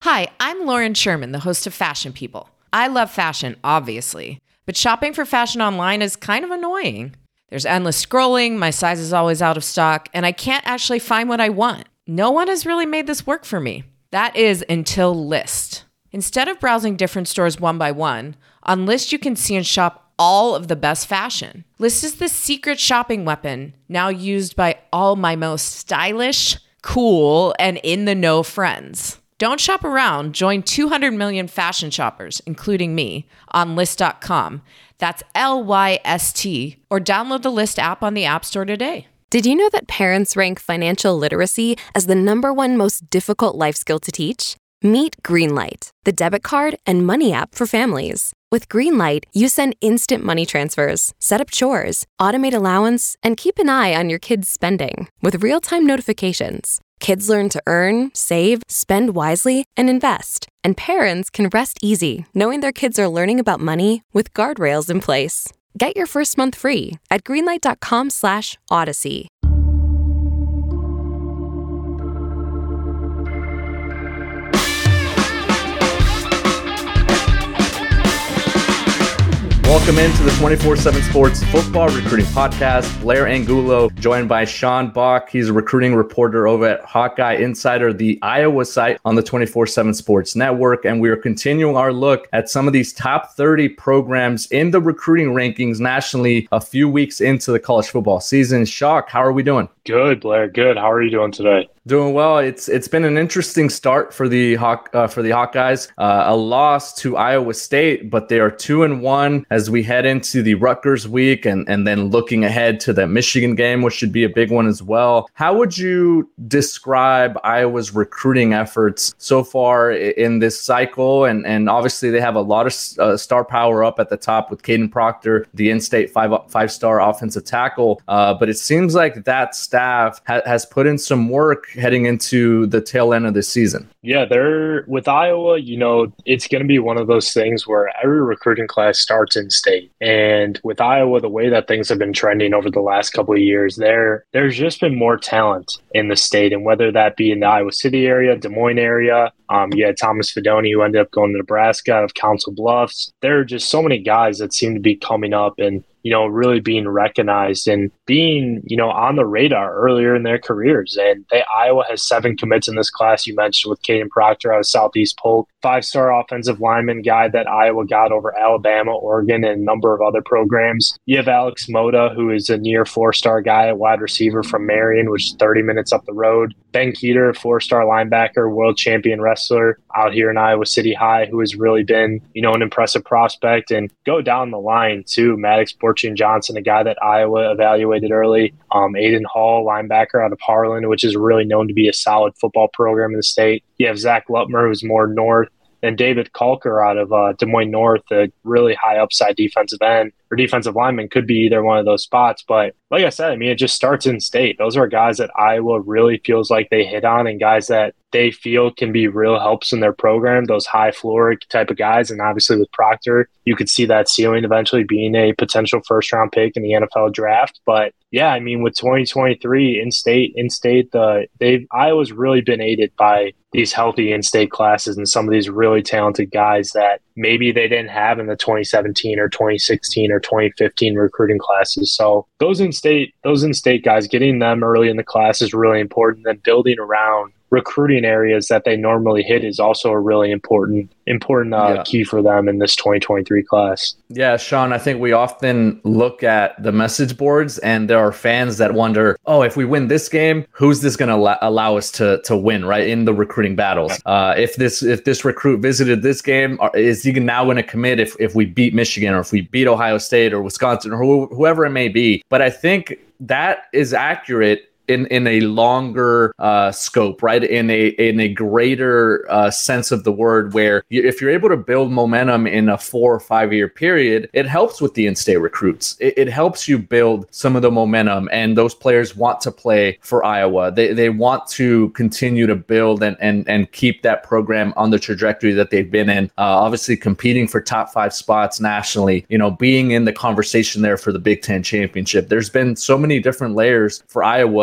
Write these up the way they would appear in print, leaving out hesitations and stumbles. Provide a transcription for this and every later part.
Hi, I'm Lauren Sherman, the host of Fashion People. I love fashion, obviously, but shopping for fashion online is kind of annoying. There's endless scrolling, my size is always out of stock, and I can't actually find what I want. No one has really made this work for me. That is until Lyst. Instead of browsing different stores one by one, on Lyst you can see and shop all of the best fashion. Lyst is the secret shopping weapon, now used by all my most stylish, cool, and in-the-know friends. Don't shop around. Join 200 million fashion shoppers, including me, on Lyst.com. That's Lyst, or download the Lyst app on the App Store today. Did you know that parents rank financial literacy as the #1 most difficult life skill to teach? Meet Greenlight, the debit card and money app for families. With Greenlight, you send instant money transfers, set up chores, automate allowance, and keep an eye on your kids' spending with real-time notifications. Kids learn to earn, save, spend wisely, and invest. And parents can rest easy knowing their kids are learning about money with guardrails in place. Get your first month free at greenlight.com/Odyssey. Welcome into the 24/7 Sports Football Recruiting Podcast. Blair Angulo, joined by Sean Bach. He's a recruiting reporter over at Hawkeye Insider, the Iowa site on the 24/7 Sports Network. And we are continuing our look at some of these top 30 programs in the recruiting rankings nationally a few weeks into the college football season. Shock, how are we doing? Good, Blair. Good. How are you doing today? Doing well. It's been an interesting start for the Hawkeyes. A loss to Iowa State, but they are 2-1 as we head into the Rutgers week, and then looking ahead to the Michigan game, which should be a big one as well. How would you describe Iowa's recruiting efforts so far in this cycle? And obviously they have a lot of star power up at the top with Caden Proctor, the in-state five-star offensive tackle. But it seems like that staff has put in some work heading into the tail end of the season. Yeah, they're with Iowa, it's going to be one of those things where every recruiting class starts in state. And with Iowa, the way that things have been trending over the last couple of years, there's just been more talent in the state. And whether that be in the Iowa City area, Des Moines area, you had Thomas Fidone, who ended up going to Nebraska out of Council Bluffs. There are just so many guys that seem to be coming up and really being recognized and being, on the radar earlier in their careers. And Iowa has 7 commits in this class. You mentioned with Caden Proctor out of Southeast Polk, 5-star offensive lineman guy that Iowa got over Alabama, Oregon, and a number of other programs. You have Alex Moda, who is a near 4-star guy at wide receiver from Marion, which is 30 minutes up the road. Ben Keeter, a 4-star linebacker, world champion wrestler out here in Iowa City High, who has really been, an impressive prospect. And go down the line too, Maddox Borchian Johnson, a guy that Iowa evaluated early. Aiden Hall, linebacker out of Harlan, which is really known to be a solid football program in the state. You have Zach Lutmer, who's more north, and David Kalker out of Des Moines North, a really high upside defensive end or defensive lineman, could be either one of those spots. But like I said, it just starts in state. Those are guys that Iowa really feels like they hit on, and guys that they feel can be real helps in their program, those high floor type of guys. And obviously with Proctor, you could see that ceiling eventually being a potential first-round pick in the NFL draft. But yeah, with 2023 in-state, Iowa's really been aided by these healthy in-state classes and some of these really talented guys that maybe they didn't have in the 2017 or 2016 or 2015 recruiting classes. So those in-state guys, getting them early in the class is really important. Then building around recruiting areas that they normally hit is also a really important key for them in this 2023 class. Yeah, Sean, I think we often look at the message boards and there are fans that wonder, if we win this game, who's this going to allow us to win, right, in the recruiting battles? If this recruit visited this game, is he now going to commit if we beat Michigan or if we beat Ohio State or Wisconsin or whoever it may be? But I think that is accurate in a longer scope, right? In a greater sense of the word, where if you're able to build momentum in a 4 or 5 year period, it helps with the in-state recruits. It helps you build some of the momentum, and those players want to play for Iowa. They want to continue to build and keep that program on the trajectory that they've been in. Obviously competing for top 5 spots nationally, being in the conversation there for the Big Ten championship. There's been so many different layers for Iowa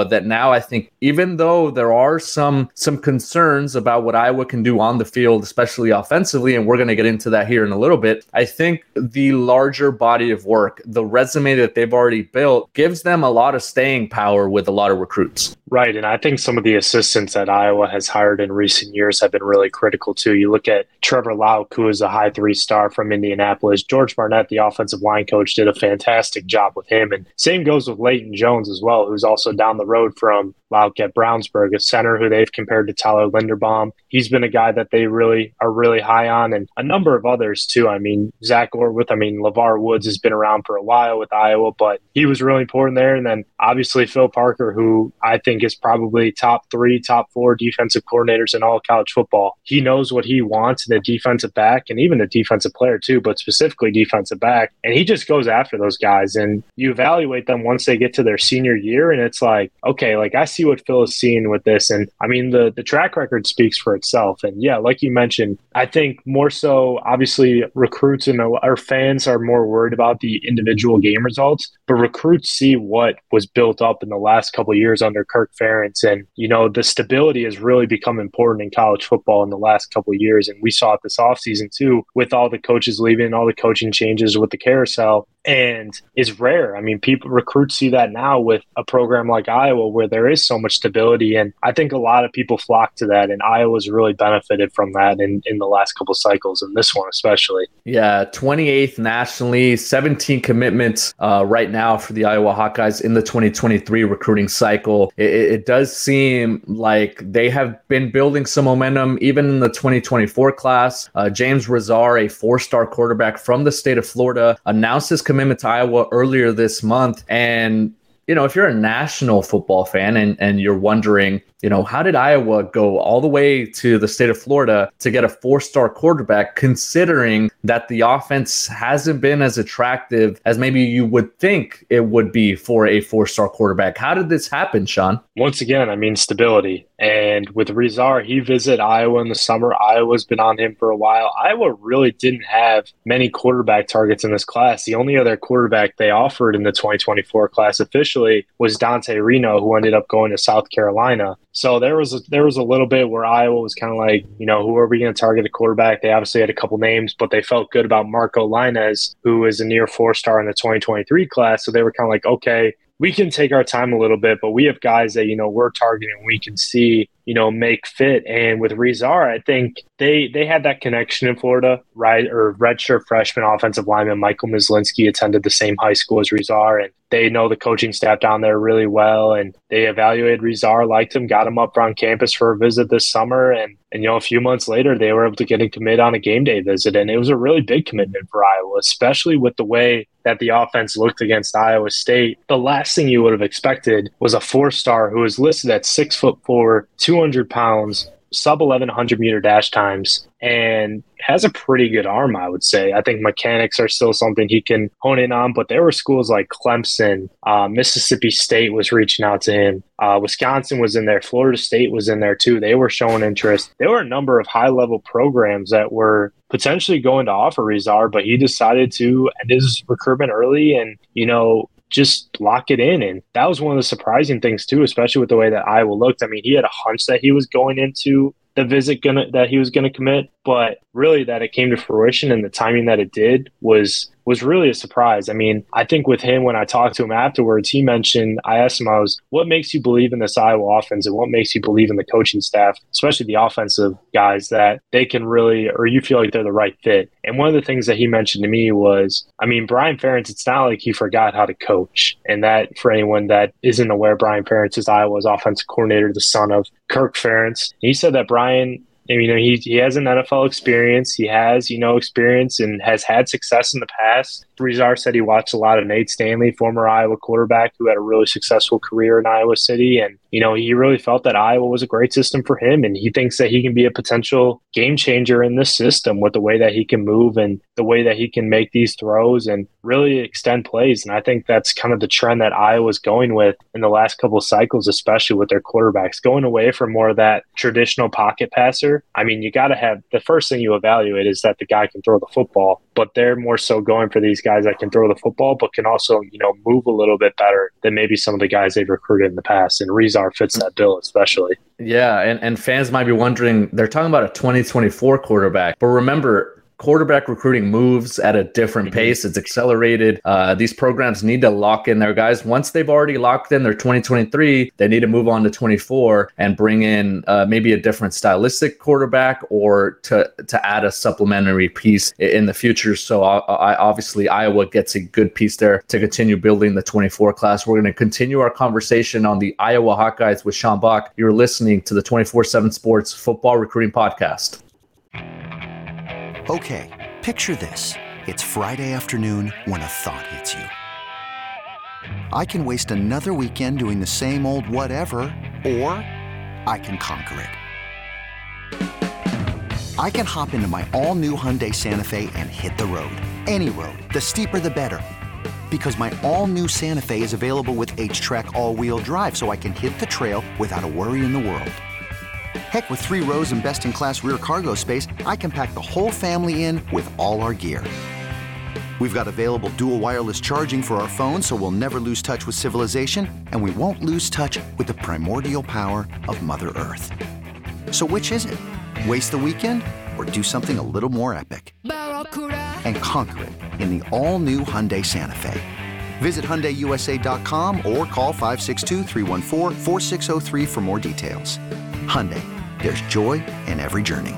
that now I think, even though there are some concerns about what Iowa can do on the field, especially offensively, and we're going to get into that here in a little bit, I think the larger body of work, the resume that they've already built, gives them a lot of staying power with a lot of recruits. Right, and I think some of the assistants that Iowa has hired in recent years have been really critical too. You look at Trevor Lauk, who is a high 3-star from Indianapolis. George Barnett, the offensive line coach, did a fantastic job with him. And same goes with Leighton Jones as well, who's also down the road from Lauk at Brownsburg, a center who they've compared to Tyler Linderbaum. He's been a guy that they really are really high on, and a number of others too. I mean, Zach Orwith, LeVar Woods has been around for a while with Iowa, but he was really important there. And then obviously Phil Parker, who I think is probably top 3, top 4 defensive coordinators in all of college football. He knows what he wants in a defensive back and even a defensive player too, but specifically defensive back. And he just goes after those guys, and you evaluate them once they get to their senior year, and it's like, okay, like I see what Phil is seeing with this. And I mean, the track record speaks for itself. And yeah, like you mentioned, I think more so, obviously, recruits and our fans are more worried about the individual game results, but recruits see what was built up in the last couple of years under Kirk Ferentz. And, the stability has really become important in college football in the last couple of years. And we saw it this offseason too, with all the coaches leaving, all the coaching changes with the carousel. And it's rare. I mean, recruits see that now with a program like Iowa where there is so much stability. And I think a lot of people flock to that. And Iowa's really benefited from that in the last couple cycles, and this one especially. Yeah, 28th nationally, 17 commitments right now for the Iowa Hawkeyes in the 2023 recruiting cycle. It does seem like they have been building some momentum even in the 2024 class. James Razar, a 4-star quarterback from the state of Florida, announced his commitment to Iowa earlier this month. And if you're a national football fan and you're wondering, how did Iowa go all the way to the state of Florida to get a 4-star quarterback, considering that the offense hasn't been as attractive as maybe you would think it would be for a 4-star quarterback? How did this happen, Sean? Once again, I mean, stability. And with Razar, he visited Iowa in the summer. Iowa's been on him for a while. Iowa really didn't have many quarterback targets in this class. The only other quarterback they offered in the 2024 class officially was Dante Reno, who ended up going to South Carolina. So there was a little bit where Iowa was kind of like, who are we going to target a quarterback? They obviously had a couple names, but they felt good about Marco Lainez, who is a near 4-star in the 2023 class. So they were kind of like, okay, we can take our time a little bit, but we have guys that, we're targeting, we can see, make fit. And with Razar, I think they had that connection in Florida, right? Or redshirt freshman offensive lineman Michael Myslinski attended the same high school as Razar, and they know the coaching staff down there really well. And they evaluated Razar, liked him, got him up on campus for a visit this summer. And a few months later, they were able to get him commit on a game day visit. And it was a really big commitment for Iowa, especially with the way that the offense looked against Iowa State. The last thing you would have expected was a 4-star who was listed at 6'4", 200 pounds, sub 1100 meter dash times, and has a pretty good arm, I would say. I think mechanics are still something he can hone in on, but there were schools like Clemson, Mississippi State was reaching out to him. Wisconsin was in there. Florida State was in there too. They were showing interest. There were a number of high-level programs that were potentially going to offer Razar, but he decided to end his recruitment early and, just lock it in. And that was one of the surprising things too, especially with the way that Iowa looked. I mean, he had a hunch that he was going into the visit that he was going to commit, but really that it came to fruition and the timing that it did was really a surprise. I mean, I think with him, when I talked to him afterwards, I asked him, what makes you believe in this Iowa offense and what makes you believe in the coaching staff, especially the offensive guys, that they can really, or you feel like they're the right fit? And one of the things that he mentioned to me was, Brian Ferentz, it's not like he forgot how to coach. And that, for anyone that isn't aware, Brian Ferentz is Iowa's offensive coordinator, the son of Kirk Ferentz. He said that Brian, he has an NFL experience. He has, experience and has had success in the past. Razar said he watched a lot of Nate Stanley, former Iowa quarterback who had a really successful career in Iowa City. And, he really felt that Iowa was a great system for him. And he thinks that he can be a potential game changer in this system with the way that he can move and the way that he can make these throws and really extend plays. And I think that's kind of the trend that Iowa's going with in the last couple of cycles, especially with their quarterbacks, going away from more of that traditional pocket passer year, I mean, you got to have the first thing you evaluate is that the guy can throw the football, but they're more so going for these guys that can throw the football, but can also, move a little bit better than maybe some of the guys they've recruited in the past. And Rezar fits that bill, especially. Yeah. And fans might be wondering, they're talking about a 2024 quarterback, but remember, quarterback recruiting moves at a different pace. It's accelerated. These programs need to lock in their guys. Once they've already locked in their 2023, they need to move on to 24 and bring in maybe a different stylistic quarterback or to add a supplementary piece in the future. So obviously Iowa gets a good piece there to continue building the 24 class. We're going to continue our conversation on the Iowa Hawkeyes with Sean Bach. You're listening to the 24/7 Sports Football Recruiting Podcast. Okay, picture this. It's Friday afternoon when a thought hits you. I can waste another weekend doing the same old whatever, or I can conquer it. I can hop into my all-new Hyundai Santa Fe and hit the road. Any road. The steeper, the better. Because my all-new Santa Fe is available with H-Track all-wheel drive, so I can hit the trail without a worry in the world. Heck, with 3 rows and best-in-class rear cargo space, I can pack the whole family in with all our gear. We've got available dual wireless charging for our phones, so we'll never lose touch with civilization, and we won't lose touch with the primordial power of Mother Earth. So which is it? Waste the weekend or do something a little more epic? And conquer it in the all-new Hyundai Santa Fe. Visit HyundaiUSA.com or call 562-314-4603 for more details. Hyundai, there's joy in every journey.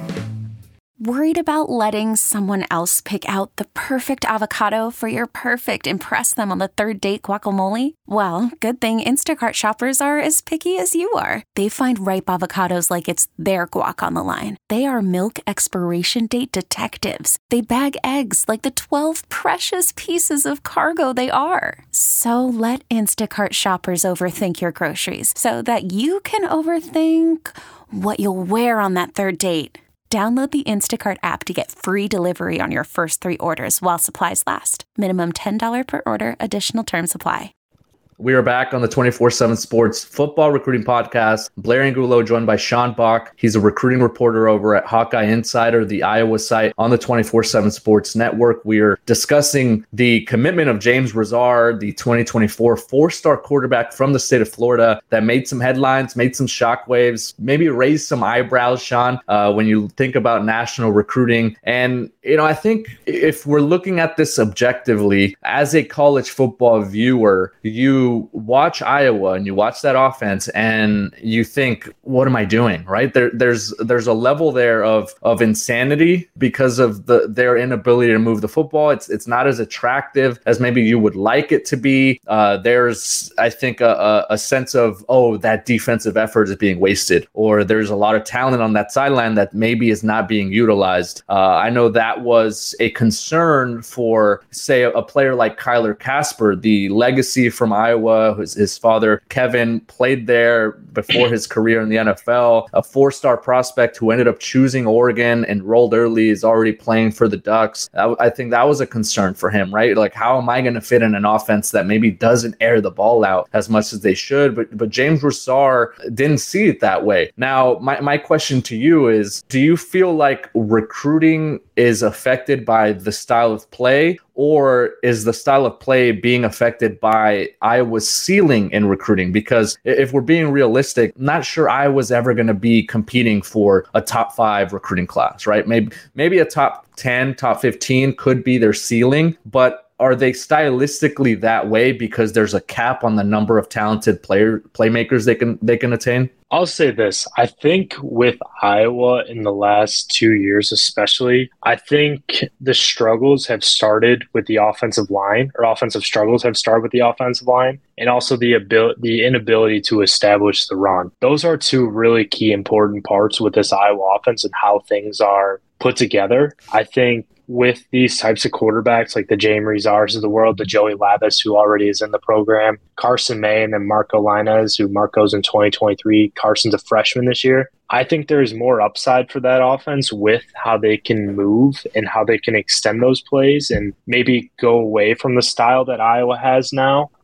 Worried about letting someone else pick out the perfect avocado for your perfect impress them on the third date guacamole? Well, good thing Instacart shoppers are as picky as you are. They find ripe avocados like it's their guac on the line. They are milk expiration date detectives. They bag eggs like the 12 precious pieces of cargo they are. So let Instacart shoppers overthink your groceries so that you can overthink what you'll wear on that third date. Download the Instacart app to get free delivery on your first 3 orders while supplies last. Minimum $10 per order. Additional terms apply. We are back on the 24/7 Sports Football Recruiting Podcast. Blair Angulo joined by Sean Bach. He's a recruiting reporter over at Hawkeye Insider, the Iowa site on the 24/7 Sports Network. We are discussing the commitment of James Rezar, the 2024 4-star quarterback from the state of Florida that made some headlines, made some shockwaves, maybe raised some eyebrows, Sean, when you think about national recruiting. And, I think if we're looking at this objectively, as a college football viewer, you watch Iowa and you watch that offense and you think, what am I doing? Right? There's a level there of insanity because of their inability to move the football. It's not as attractive as maybe you would like it to be. There's, I think, a sense of, that defensive effort is being wasted, or there's a lot of talent on that sideline that maybe is not being utilized. I know that was a concern for, say, a player like Kyler Casper. The legacy from Iowa, his father, Kevin, played there before his career in the NFL, a 4-star prospect who ended up choosing Oregon, enrolled early, is already playing for the Ducks. I think that was a concern for him, right? Like, how am I going to fit in an offense that maybe doesn't air the ball out as much as they should? But James Rezar didn't see it that way. Now, my question to you is, do you feel like recruiting is affected by the style of play, or is the style of play being affected by Iowa's ceiling in recruiting? Because if we're being realistic, I'm not sure Iowa's ever going to be competing for a top 5 recruiting class, right? Maybe a top 10, top 15 could be their ceiling, but are they stylistically that way because there's a cap on the number of talented playmakers they can attain? I'll say this. I think with Iowa in the last 2 years especially, I think the struggles have started with the offensive line, or offensive struggles have started with the offensive line, and also the inability to establish the run. Those are 2 really key important parts with this Iowa offense and how things are put together. I think with these types of quarterbacks like the James Rezars of the world, the Joey Labas, who already is in the program, Carson May, and then Marco Lainez, who Marco's in 2023. Carson's a freshman this year. I think there's more upside for that offense with how they can move and how they can extend those plays and maybe go away from the style that Iowa has now.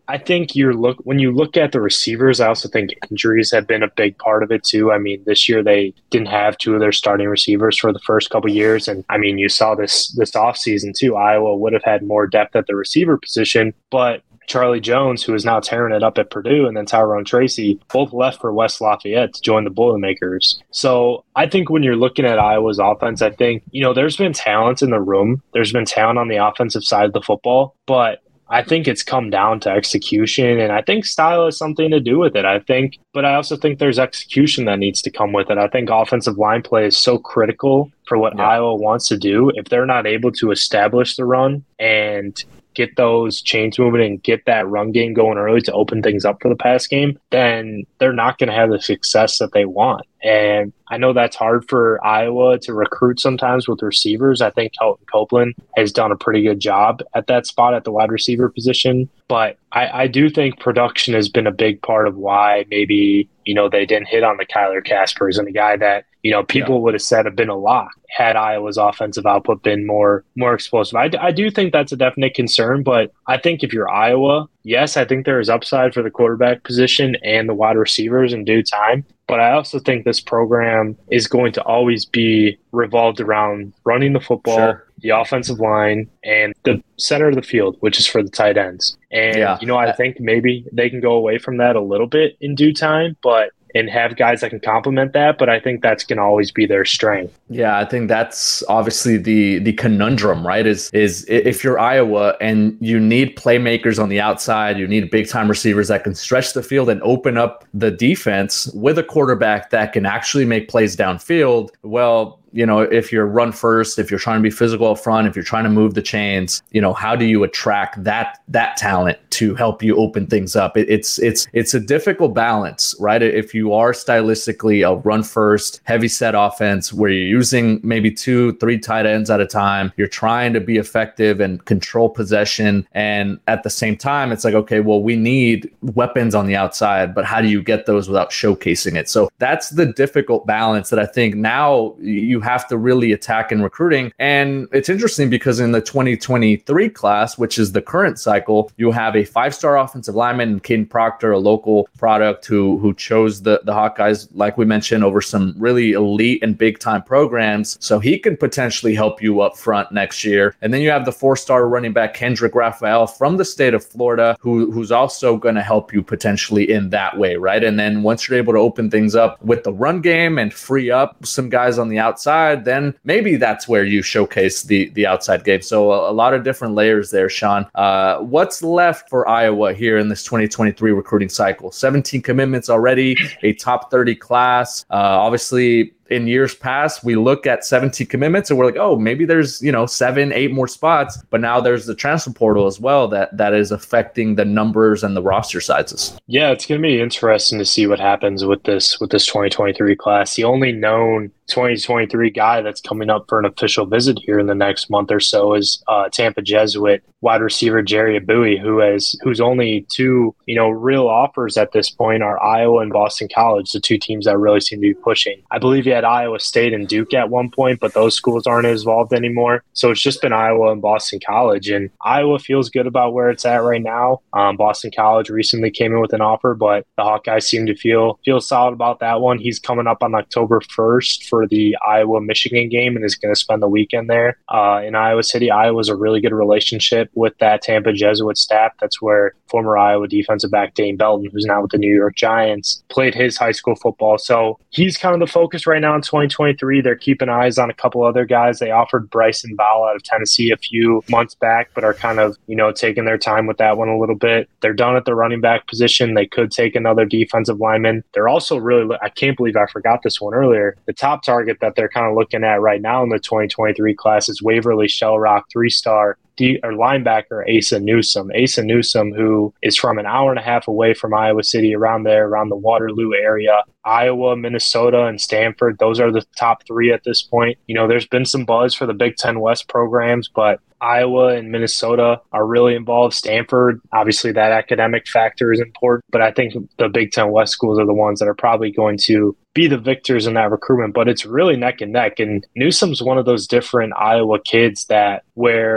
I think when you look at the receivers, I also think injuries have been a big part of it too. I mean, this year they didn't have two of their starting receivers for the first couple of years, and I mean, you saw this offseason too. Iowa would have had more depth at the receiver position, but Charlie Jones, who is now tearing it up at Purdue, and then Tyrone Tracy, both left for West Lafayette to join the Boilermakers. So I think when you're looking at Iowa's offense, I think, there's been talent in the room. There's been talent on the offensive side of the football, but I think it's come down to execution, and I think style has something to do with it. But I also think there's execution that needs to come with it. I think offensive line play is so critical for what Iowa wants to do. If they're not able to establish the run and get those chains moving and get that run game going early to open things up for the pass game, then they're not going to have the success that they want. And I know that's hard for Iowa to recruit sometimes with receivers. I think Kelton Copeland has done a pretty good job at that spot at the wide receiver position. But I do think production has been a big part of why maybe, they didn't hit on the Kyler Caspers and the guy that, people would have said have been a lock had Iowa's offensive output been more explosive. I do think that's a definite concern, but I think if you're Iowa, yes, I think there is upside for the quarterback position and the wide receivers in due time. But I also think this program is going to always be revolved around running the football, the offensive line, and the center of the field, which is for the tight ends. And, I think maybe they can go away from that a little bit in due time, and have guys that can complement that, but I think that's going to always be their strength. Yeah, I think that's obviously the conundrum, right? Is if you're Iowa and you need playmakers on the outside, you need big time receivers that can stretch the field and open up the defense with a quarterback that can actually make plays downfield. Well, if you're run first, if you're trying to be physical up front, if you're trying to move the chains, how do you attract that talent to help you open things up? It's a difficult balance, right? If you are stylistically a run first, heavy set offense where you're using maybe 2-3 tight ends at a time, you're trying to be effective and control possession. And at the same time, it's like, okay, well, we need weapons on the outside, but how do you get those without showcasing it? So that's the difficult balance that I think now you have to really attack in recruiting. And it's interesting because in the 2023 class, which is the current cycle, you have a 5-star offensive lineman, Caden Proctor, a local product who chose the Hawkeyes, like we mentioned, over some really elite and big time programs. So he can potentially help you up front next year. And then you have the 4-star running back, Kendrick Raphael from the state of Florida, who's also going to help you potentially in that way, right? And then once you're able to open things up with the run game and free up some guys on the outside, then maybe that's where you showcase the outside game. So a lot of different layers there, Sean. What's left for Iowa here in this 2023 recruiting cycle? 17 commitments already, a top 30 class. Obviously, in years past, we look at 17 commitments and we're like, oh, maybe there's, 7-8 more spots. But now there's the transfer portal as well that is affecting the numbers and the roster sizes. Yeah, it's going to be interesting to see what happens with this 2023 class. The only known 2023 guy that's coming up for an official visit here in the next month or so is Tampa Jesuit wide receiver Jerry Abui, whose only two real offers at this point are Iowa and Boston College, the two teams that really seem to be pushing. I believe he had Iowa State and Duke at one point, but those schools aren't involved anymore. So it's just been Iowa and Boston College, and Iowa feels good about where it's at right now. Boston College recently came in with an offer, but the Hawkeyes seem to feel solid about that one. He's coming up on October 1st for the Iowa-Michigan game and is going to spend the weekend there in Iowa City. Iowa's a really good relationship with that Tampa Jesuit staff. That's where former Iowa defensive back Dane Belton, who's now with the New York Giants, played his high school football. So he's kind of the focus right now in 2023. They're keeping eyes on a couple other guys. They offered Bryson Bowell out of Tennessee a few months back, but are kind of, taking their time with that one a little bit. They're done at the running back position. They could take another defensive lineman. They're also really, I can't believe I forgot this one earlier. The top target that they're kind of looking at right now in the 2023 class is Waverly Shellrock 3-star linebacker Asa Newsome. Asa Newsome, who is from an hour and a half away from Iowa City, around the Waterloo area. Iowa, Minnesota, and Stanford, those are the top three at this point. There's been some buzz for the Big Ten West programs, but Iowa and Minnesota are really involved. Stanford, obviously that academic factor is important, but I think the Big Ten West schools are the ones that are probably going to be the victors in that recruitment, but it's really neck and neck. And Newsome's one of those different Iowa kids where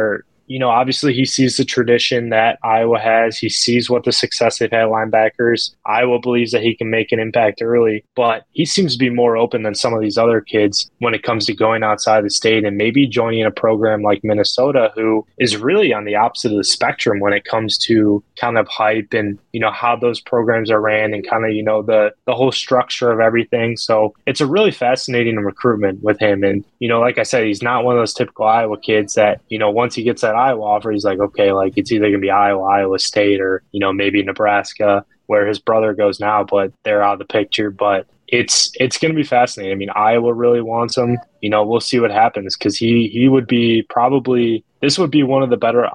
obviously he sees the tradition that Iowa has. He sees what the success they've had at linebackers. Iowa believes that he can make an impact early, but he seems to be more open than some of these other kids when it comes to going outside the state and maybe joining a program like Minnesota, who is really on the opposite of the spectrum when it comes to kind of hype and, how those programs are ran and kind of, the whole structure of everything. So it's a really fascinating recruitment with him. And, like I said, he's not one of those typical Iowa kids that, once he gets that Iowa offer, he's like, okay, like it's either going to be Iowa, Iowa State, or, maybe Nebraska, where his brother goes now, but they're out of the picture. But it's going to be fascinating. I mean, Iowa really wants him. We'll see what happens, because he would be probably – this would be one of the better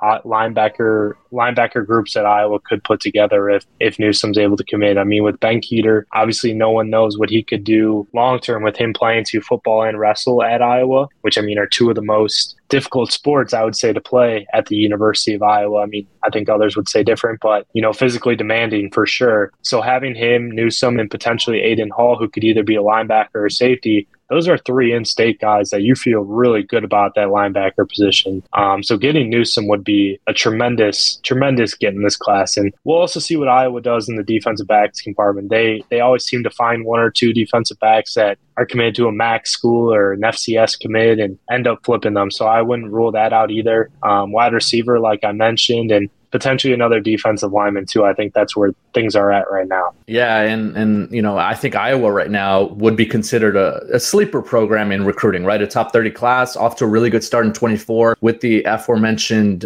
linebacker groups that Iowa could put together if Newsome's able to commit. I mean, with Ben Keeter, obviously no one knows what he could do long-term with him playing to football and wrestle at Iowa, which, are two of the most difficult sports, I would say, to play at the University of Iowa. I mean, I think others would say different, but, physically demanding for sure. So having him, Newsome, and potentially Aiden Hall, who could either be a linebacker or safety, those are 3 in-state guys that you feel really good about that linebacker position. So getting Newsome would be a tremendous get in this class. And we'll also see what Iowa does in the defensive backs compartment. They always seem to find 1 or 2 defensive backs that are committed to a MAC school or an FCS commit and end up flipping them. So I wouldn't rule that out either. Wide receiver, like I mentioned, and potentially another defensive lineman too. I think that's where things are at right now. Yeah, and I think Iowa right now would be considered a sleeper program in recruiting, right? A top 30 class, off to a really good start in 24 with the aforementioned,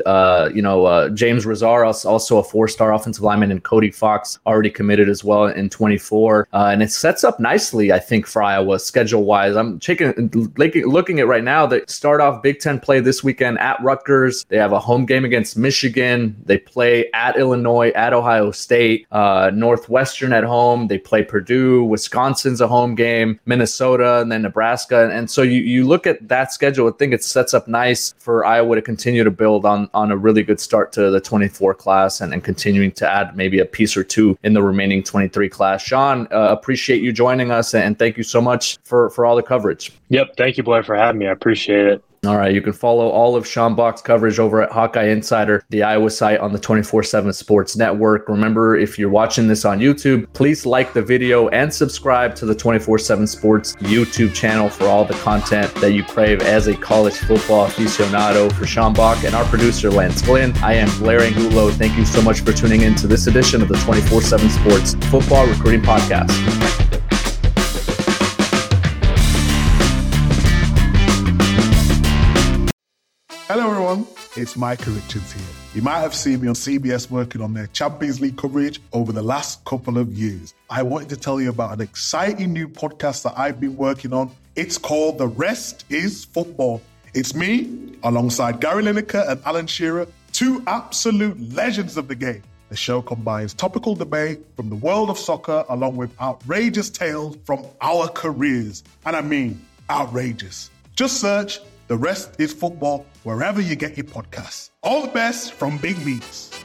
James Rosar, also a 4-star offensive lineman, and Cody Fox already committed as well in 24. And it sets up nicely, I think, for Iowa schedule-wise. I'm looking at right now. They start off Big Ten play this weekend at Rutgers. They have a home game against Michigan. They play at Illinois, at Ohio State, Northwestern at home. They play Purdue, Wisconsin's a home game, Minnesota, and then Nebraska. And so you look at that schedule, I think it sets up nice for Iowa to continue to build on a really good start to the 24 class and continuing to add maybe a piece or two in the remaining 23 class. Sean, appreciate you joining us, and thank you so much for all the coverage. Yep. Thank you, Blair, for having me. I appreciate it. All right, you can follow all of Sean Bach's coverage over at Hawkeye Insider, the Iowa site on the 24/7 Sports Network. Remember, if you're watching this on YouTube, please like the video and subscribe to the 24/7 Sports YouTube channel for all the content that you crave as a college football aficionado. For Sean Bach and our producer, Lance Glynn, I am Blair Angulo. Thank you so much for tuning in to this edition of the 24/7 Sports Football Recruiting Podcast. Hello everyone, it's Micah Richards here. You might have seen me on CBS working on their Champions League coverage over the last couple of years. I wanted to tell you about an exciting new podcast that I've been working on. It's called The Rest is Football. It's me, alongside Gary Lineker and Alan Shearer, 2 absolute legends of the game. The show combines topical debate from the world of soccer along with outrageous tales from our careers. And I mean outrageous. Just search The Rest is Football wherever you get your podcasts. All the best from Big Meats.